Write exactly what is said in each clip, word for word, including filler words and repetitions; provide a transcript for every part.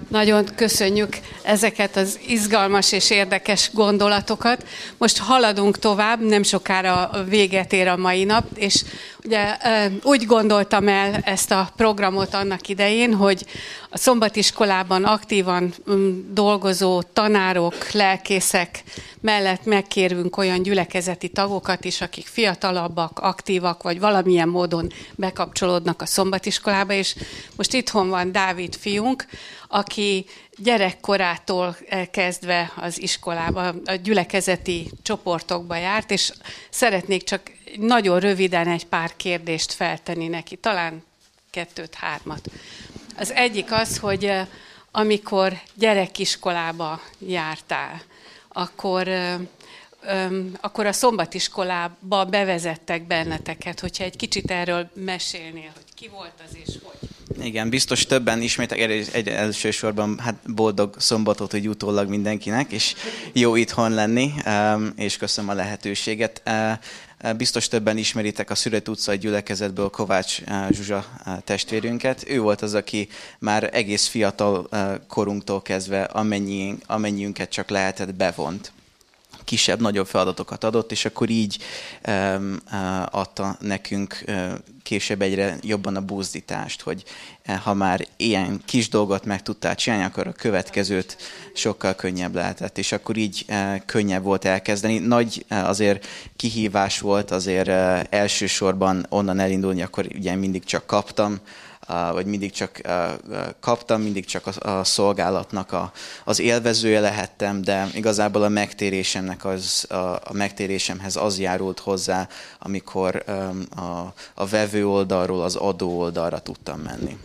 Nagyon köszönjük ezeket az izgalmas és érdekes gondolatokat. Most haladunk tovább, nem sokára véget ér a mai nap, és ugye úgy gondoltam el ezt a programot annak idején, hogy a szombatiskolában aktívan dolgozó tanárok, lelkészek mellett megkérünk olyan gyülekezeti tagokat is, akik fiatalabbak, aktívak, vagy valamilyen módon bekapcsolódnak a szombatiskolába, és most itthon van Dávid fiunk, aki gyerekkorától kezdve az iskolába, a gyülekezeti csoportokba járt, és szeretnék csak nagyon röviden egy pár kérdést feltenni neki, talán kettőt, hármat. Az egyik az, hogy amikor gyerekiskolába jártál, akkor, akkor a szombatiskolába bevezettek benneteket, hogyha egy kicsit erről mesélnél, hogy ki volt az és hogy. Igen, biztos többen ismétek egy elsősorban hát boldog szombatot, hogy utólag mindenkinek, és jó itthon lenni, és köszönöm a lehetőséget. Biztos többen ismeritek a Szüret utcai gyülekezetből Kovács Zsuzsa testvérünket. Ő volt az, aki már egész fiatal korunktól kezdve amennyi, amennyiünket csak lehetett bevont. Kisebb, nagyobb feladatokat adott, és akkor így um, uh, adta nekünk uh, később egyre jobban a buzdítást, hogy uh, ha már ilyen kis dolgot meg tudtál csinálni, akkor a következőt sokkal könnyebb lehetett, és akkor így uh, könnyebb volt elkezdeni. Nagy uh, azért kihívás volt azért uh, elsősorban onnan elindulni, akkor ugye mindig csak kaptam, Uh, vagy mindig csak uh, kaptam, mindig csak a, a szolgálatnak a, az élvezője lehettem, de igazából a megtérésemnek az, a, a megtérésemhez az járult hozzá, amikor um, a, a vevő oldalról az adó oldalra tudtam menni.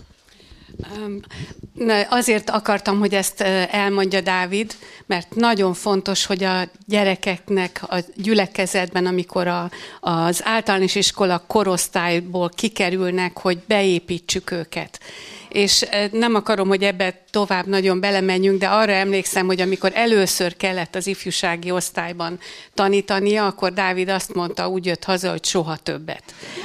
Azért akartam, hogy ezt elmondja Dávid, mert nagyon fontos, hogy a gyerekeknek a gyülekezetben, amikor a, az általános iskola korosztályból kikerülnek, hogy beépítsük őket. És nem akarom, hogy ebbe tovább nagyon belemenjünk, de arra emlékszem, hogy amikor először kellett az ifjúsági osztályban tanítania, akkor Dávid azt mondta, úgy jött haza, hogy soha többet.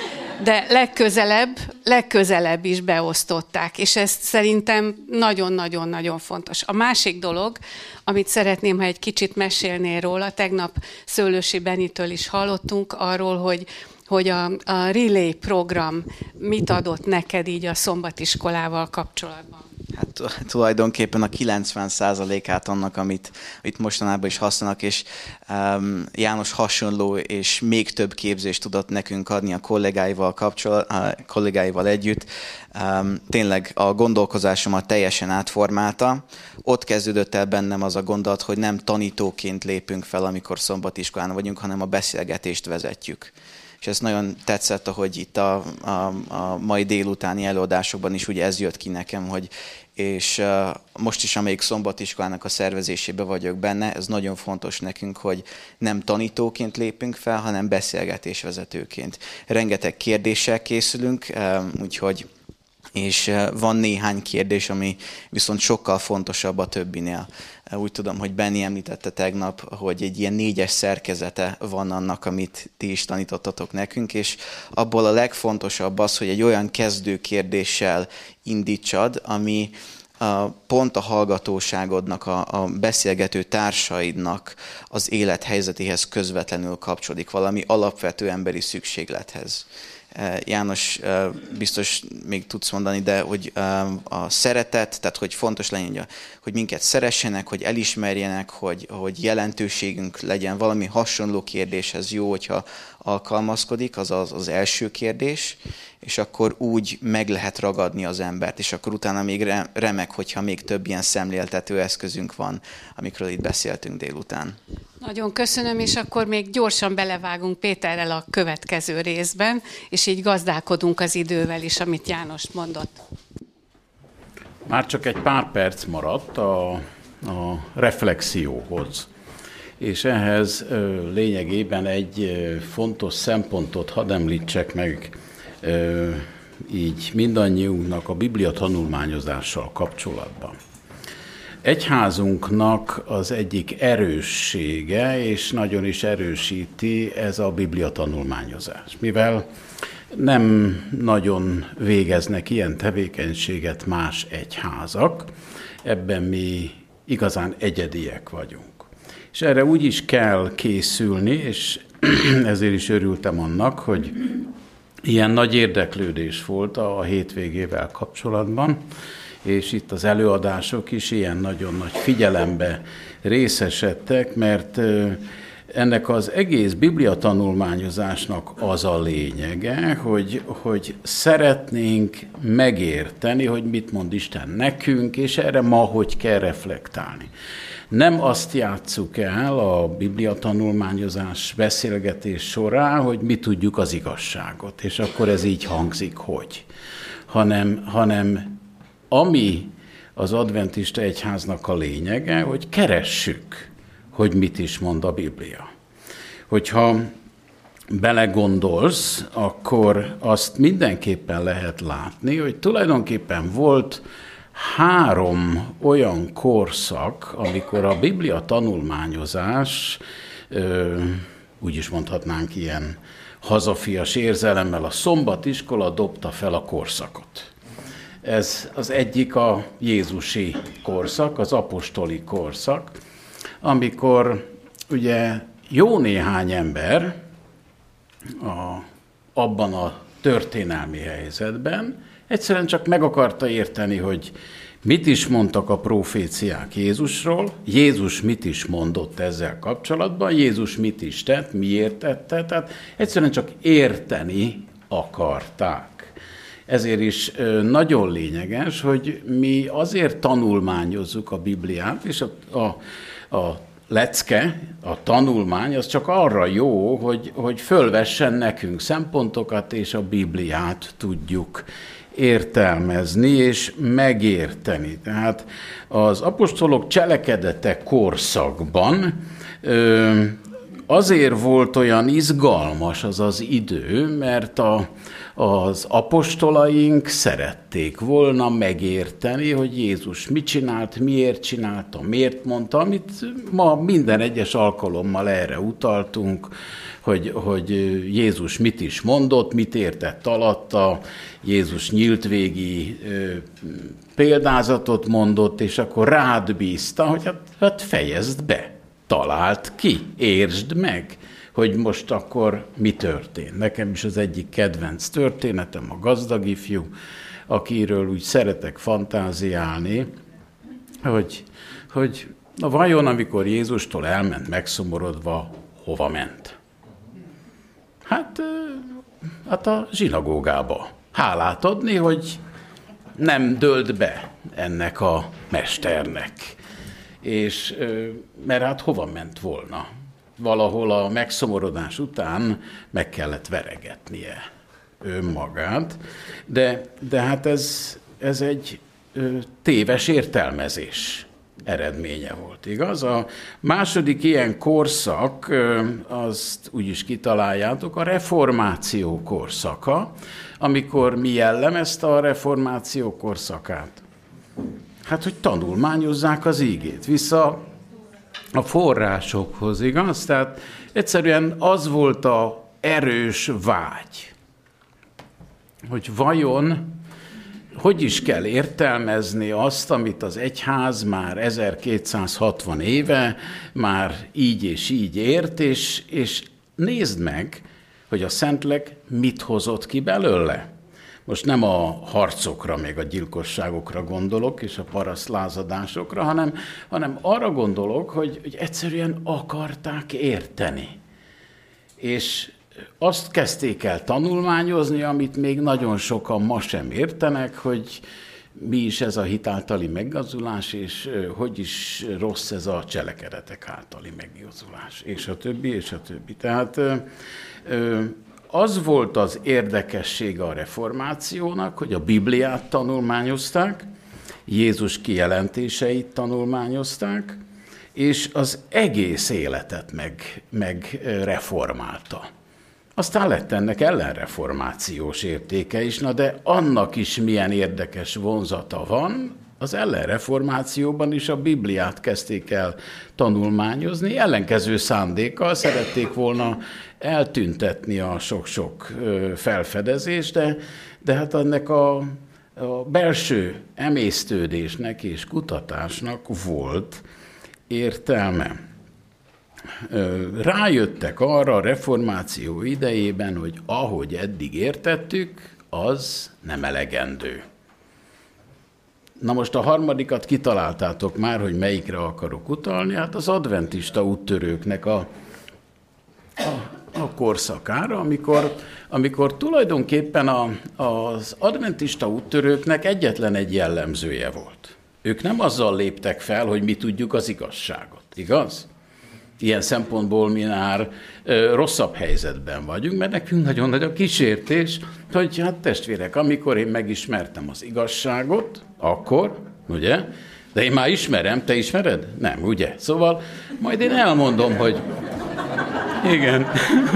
De legközelebb, legközelebb is beosztották, és ez szerintem nagyon-nagyon-nagyon fontos. A másik dolog, amit szeretném, ha egy kicsit mesélnél róla, tegnap Szőlősi Benitől is hallottunk arról, hogy, hogy a, a Relay program mit adott neked így a szombatiskolával kapcsolatban. Hát tulajdonképpen a kilencven százalékát annak, amit, amit mostanában is használnak, és um, János hasonló és még több képzést tudott nekünk adni a kollégáival, kapcsolat, a kollégáival együtt. Um, tényleg a gondolkozásomat teljesen átformálta. Ott kezdődött el bennem az a gondolat, hogy nem tanítóként lépünk fel, amikor szombatiskolán vagyunk, hanem a beszélgetést vezetjük. És ez nagyon tetszett, ahogy itt a, a, a mai délutáni előadásokban is ugye ez jött ki nekem, hogy és uh, most is, amelyik szombatiskolának a szervezésében vagyok benne, ez nagyon fontos nekünk, hogy nem tanítóként lépünk fel, hanem beszélgetésvezetőként. Rengeteg kérdéssel készülünk, uh, úgyhogy és van néhány kérdés, ami viszont sokkal fontosabb a többinél. Úgy tudom, hogy Benni említette tegnap, hogy egy ilyen négyes szerkezete van annak, amit ti is tanítottatok nekünk, és abból a legfontosabb az, hogy egy olyan kezdő kérdéssel indítsad, ami a, pont a hallgatóságodnak, a, a beszélgető társaidnak az élethelyzetéhez közvetlenül kapcsolódik, valami alapvető emberi szükséglethez. János, biztos még tudsz mondani, de hogy a szeretet, tehát hogy fontos legyen, hogy minket szeressenek, hogy elismerjenek, hogy, hogy jelentőségünk legyen, valami hasonló kérdéshez jó, hogyha alkalmazkodik, az az, az első kérdés, és akkor úgy meg lehet ragadni az embert, és akkor utána még remek, hogyha még több ilyen szemléltető eszközünk van, amikről itt beszéltünk délután. Nagyon köszönöm, és akkor még gyorsan belevágunk Péterrel a következő részben, és így gazdálkodunk az idővel is, amit János mondott. Már csak egy pár perc maradt a, a reflexióhoz, és ehhez ö, lényegében egy ö, fontos szempontot hadd említsek meg ö, így mindannyiunknak a Biblia tanulmányozással kapcsolatban. Egyházunknak az egyik erőssége, és nagyon is erősíti ez a Biblia tanulmányozás. Mivel nem nagyon végeznek ilyen tevékenységet más egyházak, ebben mi igazán egyediek vagyunk. És erre úgy is kell készülni, és ezért is örültem annak, hogy ilyen nagy érdeklődés volt a hétvégével kapcsolatban, és itt az előadások is ilyen nagyon nagy figyelembe részesedtek, mert ennek az egész Biblia tanulmányozásnak az a lényege, hogy, hogy szeretnénk megérteni, hogy mit mond Isten nekünk, és erre ma hogy kell reflektálni. Nem azt játsszuk el a Biblia tanulmányozás beszélgetés során, hogy mi tudjuk az igazságot, és akkor ez így hangzik, hogy. Hanem, hanem ami az adventista egyháznak a lényege, hogy keressük, hogy mit is mond a Biblia. Hogyha belegondolsz, akkor azt mindenképpen lehet látni, hogy tulajdonképpen volt három olyan korszak, amikor a Biblia tanulmányozás, úgy is mondhatnánk ilyen hazafias érzelemmel, a szombatiskola dobta fel a korszakot. Ez az egyik a jézusi korszak, az apostoli korszak, amikor ugye jó néhány ember a, abban a történelmi helyzetben egyszerűen csak meg akarta érteni, hogy mit is mondtak a proféciák Jézusról, Jézus mit is mondott ezzel kapcsolatban, Jézus mit is tett, miért tette, tehát egyszerűen csak érteni akarták. Ezért is nagyon lényeges, hogy mi azért tanulmányozzuk a Bibliát, és a, a, a lecke, a tanulmány, az csak arra jó, hogy, hogy fölvessen nekünk szempontokat, és a Bibliát tudjuk értelmezni és megérteni. Tehát az apostolok cselekedete korszakban ö, azért volt olyan izgalmas az az idő, mert a, az apostolaink szerették volna megérteni, hogy Jézus mit csinált, miért csinálta, miért mondta, amit ma minden egyes alkalommal erre utaltunk, hogy, hogy Jézus mit is mondott, mit értett alatta, Jézus nyíltvégi példázatot mondott, és akkor rád bízta, hogy hát, hát fejezd be, találd ki, értsd meg, hogy most akkor mi történt. Nekem is az egyik kedvenc történetem a gazdag ifjú, akiről úgy szeretek fantáziálni, hogy, hogy na vajon, amikor Jézustól elment megszomorodva, hova ment? Hát, hát a zsinagógába. Hálát adni, hogy nem dőlt be ennek a mesternek. És, mert hát hova ment volna? Valahol a megszomorodás után meg kellett veregetnie önmagát, de, de hát ez, ez egy téves értelmezés eredménye volt, igaz? A második ilyen korszak, azt úgy is kitaláljátok, a reformáció korszaka, amikor mi jellemezte a reformáció korszakát? Hát, hogy tanulmányozzák az ígét, vissza a forrásokhoz, igaz? Tehát egyszerűen az volt az erős vágy, hogy vajon hogy is kell értelmezni azt, amit az egyház már ezerkétszázhatvan éve már így és így ért, és, és nézd meg, hogy a Szentlélek mit hozott ki belőle. Most nem a harcokra, még a gyilkosságokra gondolok, és a parasztlázadásokra, hanem, hanem arra gondolok, hogy, hogy egyszerűen akarták érteni. És azt kezdték el tanulmányozni, amit még nagyon sokan ma sem értenek, hogy mi is ez a hit általi meggazulás, és hogy is rossz ez a cselekedetek általi meggazulás, és a többi, és a többi. Tehát az volt az érdekessége a reformációnak, hogy a Bibliát tanulmányozták, Jézus kijelentéseit tanulmányozták, és az egész életet meg, meg reformálta. Aztán lett ennek ellenreformációs értéke is, na de annak is milyen érdekes vonzata van, Az ellenreformációban is a Bibliát kezdték el tanulmányozni, ellenkező szándékkal szerették volna eltüntetni a sok-sok felfedezést, de, de hát ennek a, a belső emésztődésnek és kutatásnak volt értelme. Rájöttek arra a reformáció idejében, hogy ahogy eddig értettük, az nem elegendő. Na most a harmadikat kitaláltátok már, hogy melyikre akarok utalni, hát az adventista úttörőknek a, a, a korszakára, amikor, amikor tulajdonképpen a, az adventista úttörőknek egyetlen egy jellemzője volt. Ők nem azzal léptek fel, hogy mi tudjuk az igazságot, igaz? Ilyen szempontból mi már ö, rosszabb helyzetben vagyunk, mert nekünk nagyon nagy a kísértés, hogy hát testvérek, amikor én megismertem az igazságot, akkor, ugye? De én már ismerem, te ismered? Nem, ugye? Szóval majd én elmondom, hogy igen.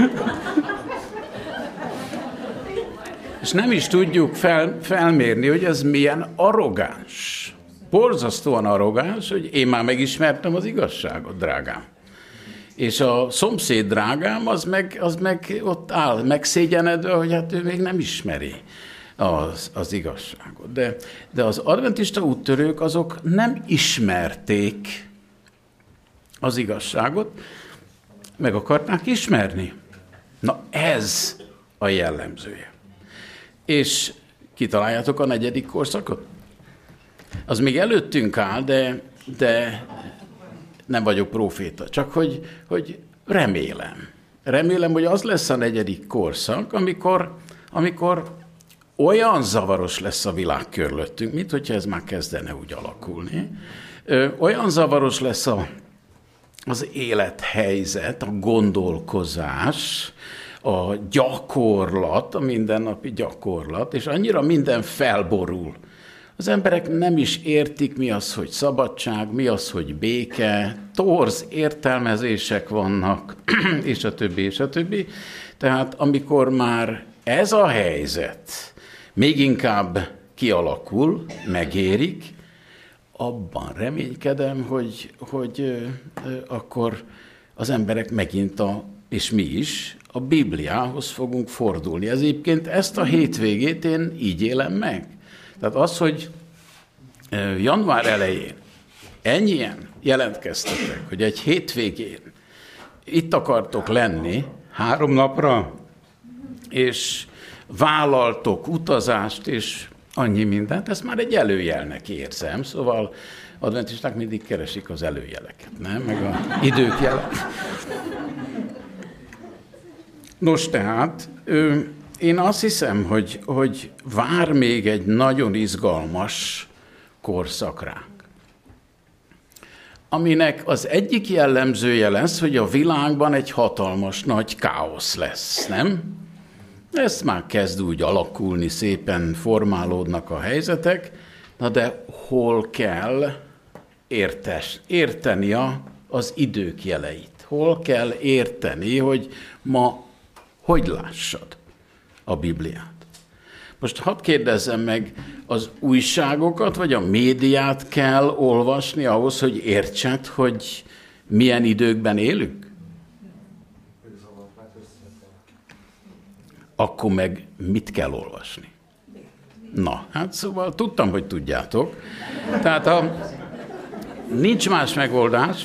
És nem is tudjuk fel, felmérni, hogy ez milyen arrogáns. Borzasztóan arrogáns, hogy én már megismertem az igazságot, drágám. És a szomszéd drágám, az meg, az meg ott áll, megszégyenedve, hogy hát ő még nem ismeri az, az igazságot. De, de az adventista úttörők azok nem ismerték az igazságot, meg akarták ismerni. Na ez a jellemzője. És kitaláljátok a negyedik korszakot? Az még előttünk áll, de... de nem vagyok próféta, csak hogy, hogy remélem. Remélem, hogy az lesz a negyedik korszak, amikor, amikor olyan zavaros lesz a világ körülöttünk, mint hogyha ez már kezdene úgy alakulni. Ö, olyan zavaros lesz a, az élethelyzet, a gondolkozás, a gyakorlat, a mindennapi gyakorlat, és annyira minden felborul. Az emberek nem is értik, mi az, hogy szabadság, mi az, hogy béke, torz értelmezések vannak, és a többi, és a többi. Tehát amikor már ez a helyzet még inkább kialakul, megérik, abban reménykedem, hogy, hogy akkor az emberek megint, a, és mi is, a Bibliához fogunk fordulni. Ez egyébként ezt a hétvégét én így élem meg. Tehát az, hogy január elején ennyien jelentkeztetek, hogy egy hétvégén itt akartok lenni három napra, és vállaltok utazást, és annyi mindent, ezt már egy előjelnek érzem. Szóval adventisták mindig keresik az előjeleket, nem? Meg az idők jelek. Nos, tehát... Ő, Én azt hiszem, hogy, hogy vár még egy nagyon izgalmas korszak ránk, aminek az egyik jellemzője lesz, hogy a világban egy hatalmas nagy káosz lesz, nem? Ez már kezd úgy alakulni, szépen formálódnak a helyzetek, na de hol kell értes, érteni a, az idők jeleit? Hol kell érteni, hogy ma hogy lássad a Bibliát? Most hadd kérdezzem meg, az újságokat vagy a médiát kell olvasni ahhoz, hogy értsed, hogy milyen időkben élünk? Akkor meg mit kell olvasni? Na, hát szóval tudtam, hogy tudjátok. Tehát ha nincs más megoldás,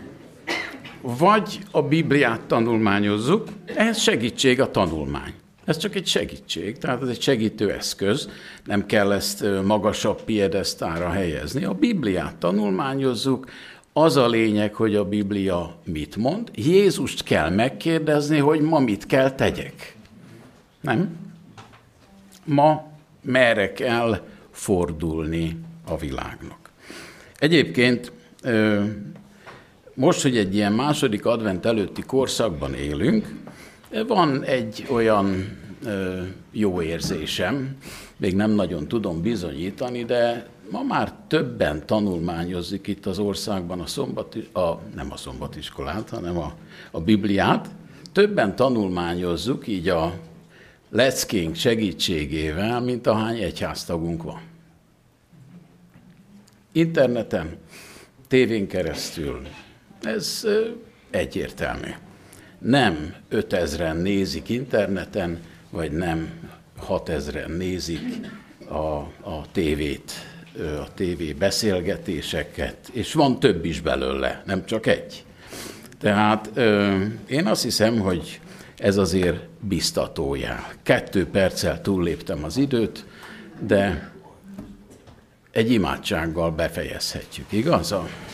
vagy a Bibliát tanulmányozzuk, ehhez segítség a tanulmány. Ez csak egy segítség, tehát ez egy segítő eszköz, nem kell ezt magasabb piedesztára helyezni. A Bibliát tanulmányozzuk, az a lényeg, hogy a Biblia mit mond. Jézust kell megkérdezni, hogy ma mit kell tegyek. Nem? Ma merre kell fordulni a világnak. Egyébként most, hogy egy ilyen második advent előtti korszakban élünk, van egy olyan ö, jó érzésem, még nem nagyon tudom bizonyítani, de ma már többen tanulmányozik itt az országban a szombati, a, nem a szombatiskolát, hanem a, a Bibliát. Többen tanulmányozzuk így a leckénk segítségével, mint ahány egyháztagunk van. interneten, tévén keresztül. Ez egyértelmű. Nem ötezren nézik interneten, vagy nem hatezren nézik a, a tévét, a tévé beszélgetéseket, és van több is belőle, nem csak egy. Tehát én azt hiszem, hogy ez azért biztató jel. Kettő perccel túlléptem az időt, de egy imádsággal befejezhetjük, igaz?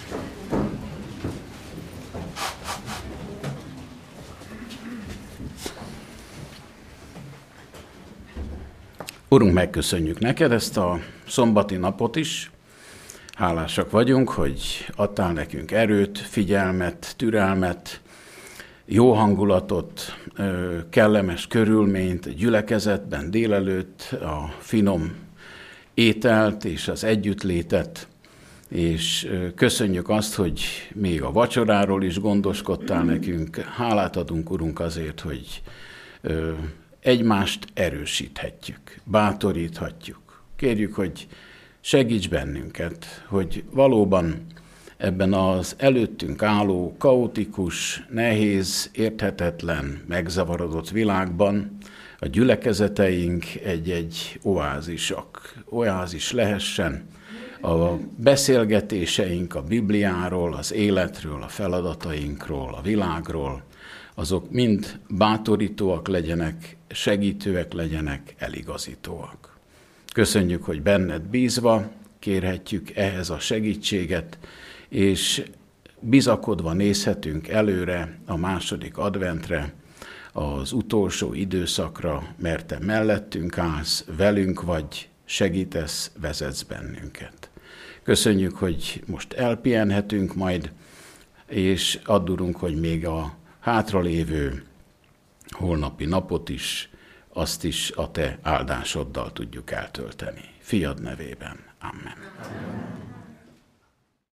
Urunk, megköszönjük neked ezt a szombati napot is. Hálásak vagyunk, hogy adtál nekünk erőt, figyelmet, türelmet, jó hangulatot, kellemes körülményt a gyülekezetben délelőtt, a finom ételt és az együttlétet, és köszönjük azt, hogy még a vacsoráról is gondoskodtál nekünk. Hálát adunk, Urunk, azért, hogy egymást erősíthetjük, bátoríthatjuk. Kérjük, hogy segíts bennünket, hogy valóban ebben az előttünk álló kaotikus, nehéz, érthetetlen, megzavarodott világban a gyülekezeteink egy-egy oázisok, oázis lehessen, a beszélgetéseink a Bibliáról, az életről, a feladatainkról, a világról, azok mind bátorítóak legyenek, segítőek legyenek, eligazítóak. Köszönjük, hogy benned bízva kérhetjük ehhez a segítséget, és bizakodva nézhetünk előre a második adventre, az utolsó időszakra, mert te mellettünk állsz, velünk vagy, segítesz, vezetsz bennünket. Köszönjük, hogy most elpihenhetünk majd, és addurunk, hogy még a hátralévő holnapi napot is, azt is a te áldásoddal tudjuk eltölteni. Fiad nevében. Amen. Amen.